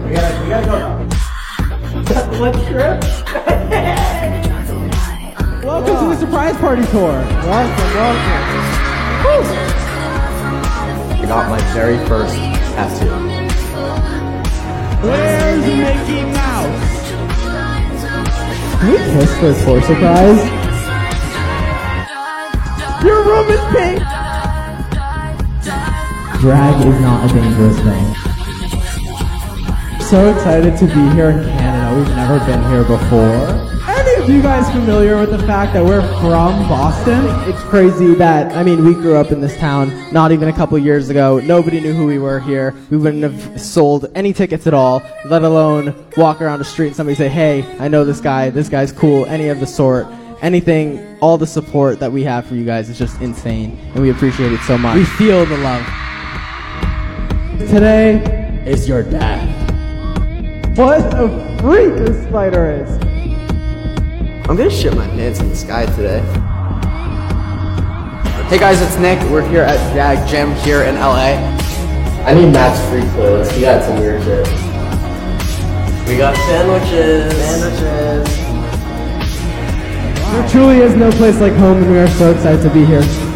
We gotta go now. Let's trip. Welcome to the surprise party tour. Welcome. Woo. I got my very first tattoo. Where's Mickey Mouse? Can we kiss for a tour surprise? Your room is pink! Drag is not a dangerous thing. So excited to be here in Canada. We've never been here before. Any of you guys familiar with the fact that we're from Boston? It's crazy that, we grew up in this town not even a couple years ago. Nobody knew who we were here. We wouldn't have sold any tickets at all, let alone walk around the street and somebody say, hey, I know this guy's cool, any of the sort. Anything, all the support that we have for you guys is just insane, and we appreciate it so much. We feel the love. Today is your dad. What a freak this spider is. I'm gonna shit my pants in the sky today. Hey guys, it's Nick. We're here at Drag Gym here in LA. I need Matt's free clothes. He got some weird shit. We got sandwiches. There truly is no place like home, and we are so excited to be here.